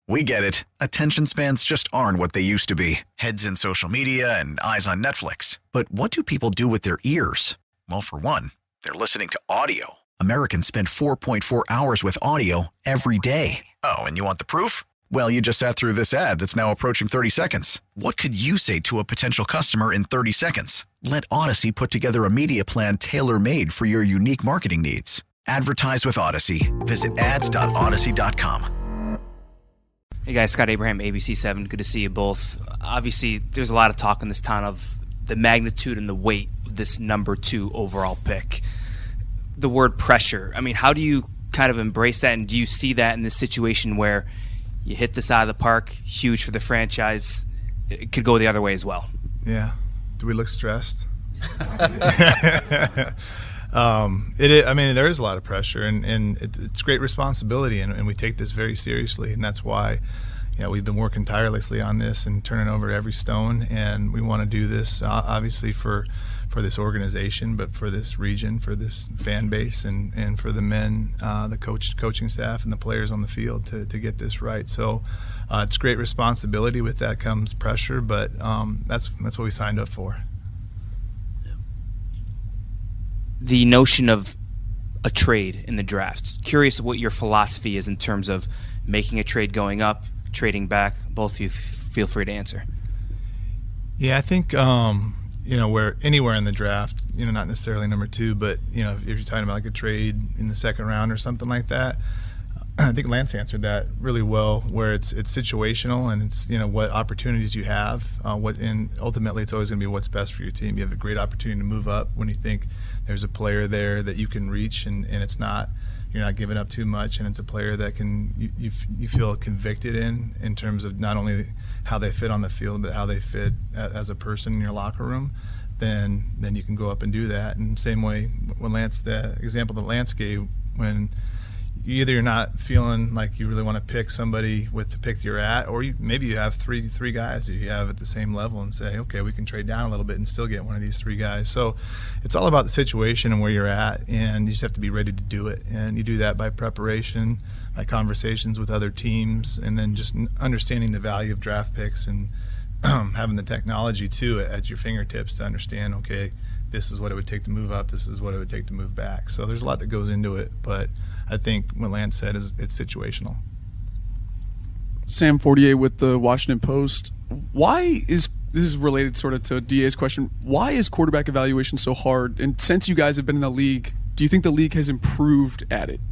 We get it. Attention spans just aren't what they used to be. Heads in social media and eyes on Netflix. But what do people do with their ears? Well, for one, they're listening to audio. Americans spend 4.4 hours with audio every day. Oh, and you want the proof? Well, you just sat through this ad that's now approaching 30 seconds. What could you say to a potential customer in 30 seconds? Let Odyssey put together a media plan tailor-made for your unique marketing needs. Advertise with Odyssey. Visit ads.odyssey.com. Hey guys, Scott Abraham, ABC7. Good to see you both. Obviously, there's a lot of talk in this town of the magnitude and the weight of this number 2 overall pick. The word pressure. I mean, how do you kind of embrace that, and do you see that in this situation where you hit this out of the park, huge for the franchise, it could go the other way as well? Yeah. Do we look stressed? There is a lot of pressure, and it's great responsibility, and we take this very seriously, and that's why we've been working tirelessly on this and turning over every stone, and we want to do this obviously for this organization, but for this region, for this fan base, and for the men, the coaching staff, and the players on the field to get this right. So it's great responsibility. With that comes pressure, but that's what we signed up for. The notion of a trade in the draft. Curious what your philosophy is in terms of making a trade going up, trading back. Both of you feel free to answer. Yeah, I think where anywhere in the draft, not necessarily number 2, but if you're talking about like a trade in the second round or something like that, I think Lance answered that really well, where it's situational, and it's what opportunities you have, and ultimately it's always going to be what's best for your team. You have a great opportunity to move up when you think there's a player there that you can reach, and you're not giving up too much, and it's a player that you feel convicted in terms of not only how they fit on the field, but how they fit as a person in your locker room. Then you can go up and do that. And same way when the example that Lance gave, when either you're not feeling like you really want to pick somebody with the pick you're at, or maybe you have three guys that you have at the same level and say, okay, we can trade down a little bit and still get one of these 3 guys. So it's all about the situation and where you're at, and you just have to be ready to do it. And you do that by preparation, by conversations with other teams, and then just understanding the value of draft picks and having the technology too at your fingertips to understand, okay, this is what it would take to move up, this is what it would take to move back. So there's a lot that goes into it, but I think what Lance said is it's situational. Sam Fortier with the Washington Post. This is related sort of to DA's question, why is quarterback evaluation so hard? And since you guys have been in the league, do you think the league has improved at it?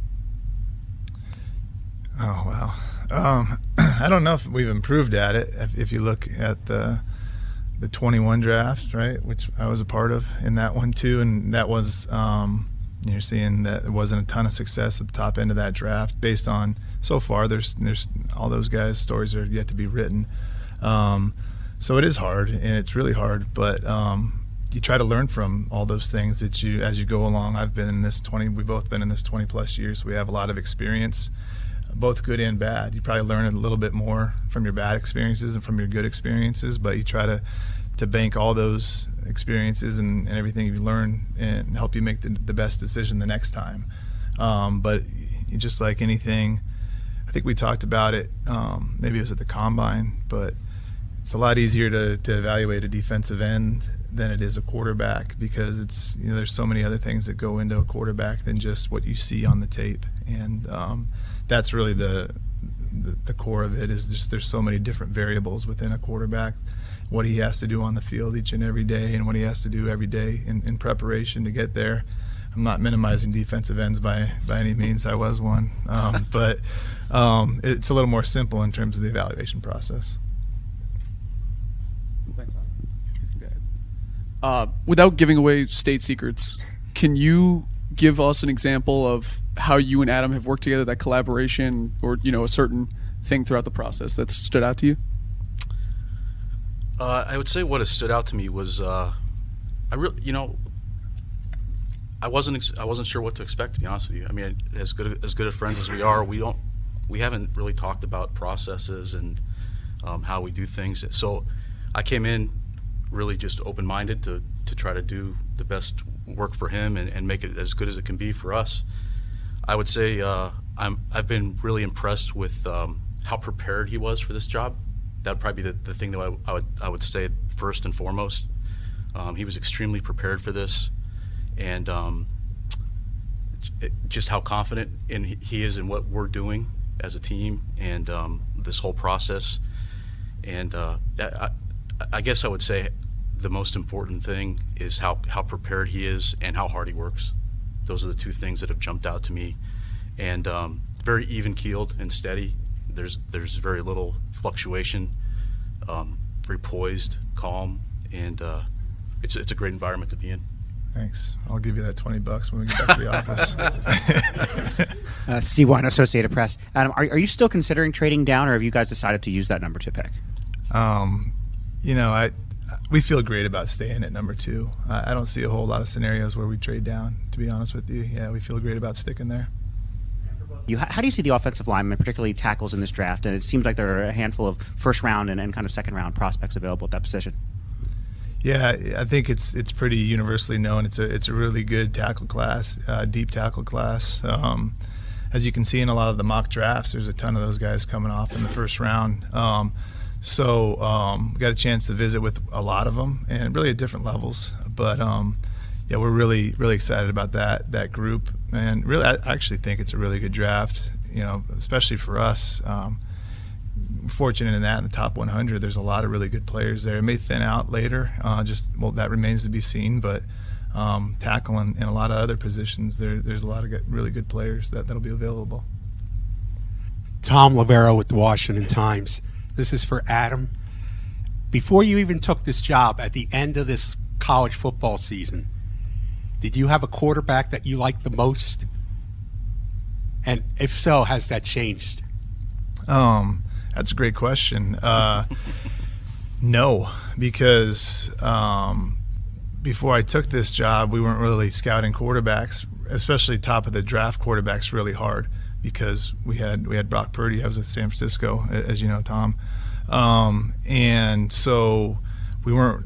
Oh, wow. I don't know if we've improved at it. If you look at the 21 draft, right, which I was a part of in that one too, and that was you're seeing that there wasn't a ton of success at the top end of that draft based on, so far there's all those guys' stories are yet to be written. So it is hard, and it's really hard, but you try to learn from all those things as you go along. We've both been in this 20 plus years, so we have a lot of experience, both good and bad. You probably learn a little bit more from your bad experiences and from your good experiences, but you try to bank all those experiences and everything you learn and help you make the best decision the next time. But just like anything, I think we talked about it, maybe it was at the Combine, but it's a lot easier to evaluate a defensive end than it is a quarterback, because it's there's so many other things that go into a quarterback than just what you see on the tape. And that's really the core of it, is just there's so many different variables within a quarterback, what he has to do on the field each and every day, and what he has to do every day in preparation to get there. I'm not minimizing defensive ends by any means. I was one. But it's a little more simple in terms of the evaluation process. Thanks, without giving away state secrets, can you give us an example of how you and Adam have worked together, that collaboration, or a certain thing throughout the process that stood out to you? I would say what has stood out to me was I wasn't sure what to expect, to be honest with you. I mean, as good of friends as we are, we haven't really talked about processes and how we do things. So I came in really just open-minded to try to do the best work for him and make it as good as it can be for us. I would say I've been really impressed with how prepared he was for this job. That would probably be the thing that I would say first and foremost. He was extremely prepared for this, and just how confident he is in what we're doing as a team and this whole process. And I guess I would say the most important thing is how prepared he is and how hard he works. Those are the two things that have jumped out to me. And very even-keeled and steady. There's very little fluctuation. Very poised, calm, and it's a great environment to be in. Thanks. I'll give you that $20 when we get back to the office. Steve Wine, Associated Press. Adam, are you still considering trading down, or have you guys decided to use that number 2 pick? We feel great about staying at number 2. I don't see a whole lot of scenarios where we trade down, to be honest with you. Yeah, we feel great about sticking there. How do you see the offensive linemen, particularly tackles in this draft? And it seems like there are a handful of first-round and kind of second-round prospects available at that position. Yeah, I think it's pretty universally known. It's a really good tackle class, deep tackle class. As you can see in a lot of the mock drafts, there's a ton of those guys coming off in the first round. So we got a chance to visit with a lot of them, and really at different levels. But yeah, we're really excited about that group, and really I actually think it's a really good draft. Especially for us. Fortunate in the top 100, there's a lot of really good players there. It may thin out later, that remains to be seen, but tackle and a lot of other positions, there's a lot of really good players that'll be available. Tom Lavero with the Washington Times. This is for Adam. Before you even took this job, at the end of this college football season, did you have a quarterback that you liked the most? And if so, has that changed? That's a great question. No, because before I took this job, we weren't really scouting quarterbacks, especially top of the draft quarterbacks, really hard, because we had Brock Purdy. I was at San Francisco, as you know, Tom, and so we weren't.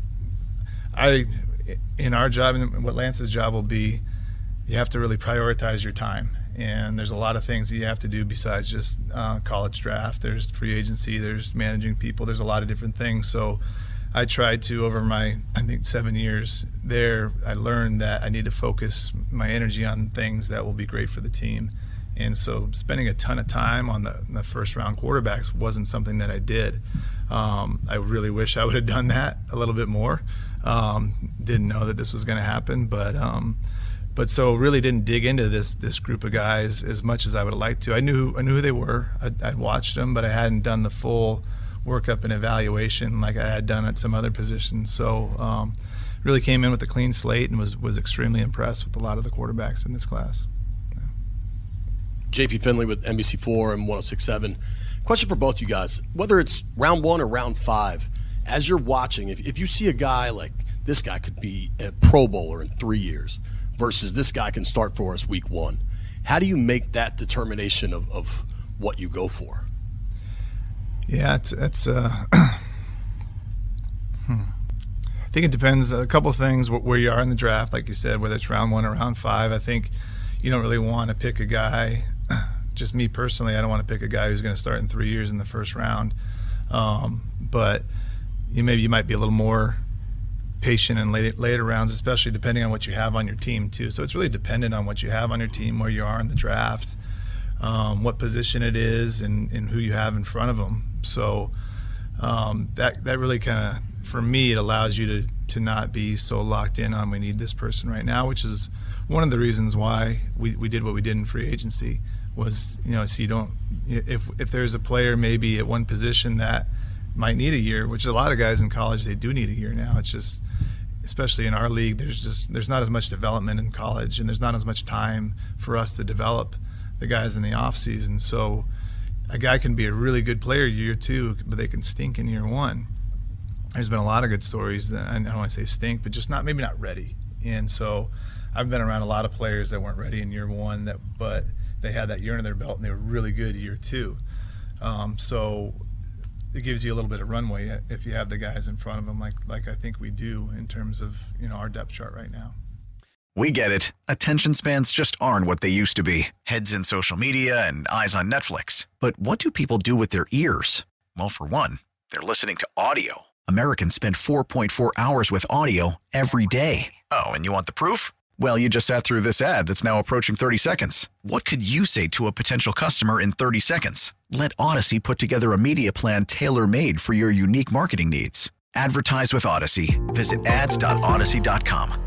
In our job, and what Lance's job will be, you have to really prioritize your time. And there's a lot of things that you have to do besides just college draft. There's free agency, there's managing people, there's a lot of different things. So I tried to, over my, 7 years there, I learned that I need to focus my energy on things that will be great for the team. And so spending a ton of time on the first round quarterbacks wasn't something that I did. I really wish I would have done that a little bit more. Didn't know that this was going to happen, but so really didn't dig into this group of guys as much as I would have liked to. I knew who they were. I'd watched them, but I hadn't done the full workup and evaluation like I had done at some other positions. So really came in with a clean slate and was extremely impressed with a lot of the quarterbacks in this class. Yeah. JP Finley with NBC4 and 106.7. Question for both you guys. Whether it's round 1 or round 5, as you're watching, if you see a guy like this guy could be a Pro Bowler in 3 years, versus this guy can start for us week 1. How do you make that determination of what you go for? Yeah, it's I think it depends a couple of things where you are in the draft, like you said, whether it's round 1 or round 5. I think you don't really want to pick a guy. Just me personally, I don't want to pick a guy who's going to start in 3 years in the first round. But maybe you might be a little more patient in later rounds, especially depending on what you have on your team too. So it's really dependent on what you have on your team, where you are in the draft, what position it is, and who you have in front of them. So that really kind of, for me, it allows you to not be so locked in on we need this person right now, which is one of the reasons why we did what we did in free agency. Was so you don't, if there's a player maybe at one position that might need a year, which a lot of guys in college, they do need a year now. It's just, especially in our league, there's not as much development in college, and there's not as much time for us to develop the guys in the off season. So a guy can be a really good player year 2, but they can stink in year 1. There's been a lot of good stories that, I don't want to say stink, but just maybe not ready. And so I've been around a lot of players that weren't ready in year 1, but they had that year under their belt and they were really good year 2. So it gives you a little bit of runway if you have the guys in front of them, like I think we do in terms of our depth chart right now. We get it. Attention spans just aren't what they used to be. Heads in social media and eyes on Netflix. But what do people do with their ears? Well, for one, they're listening to audio. Americans spend 4.4 hours with audio every day. Oh, and you want the proof? Well, you just sat through this ad that's now approaching 30 seconds. What could you say to a potential customer in 30 seconds? Let Odyssey put together a media plan tailor-made for your unique marketing needs. Advertise with Odyssey. Visit ads.odyssey.com.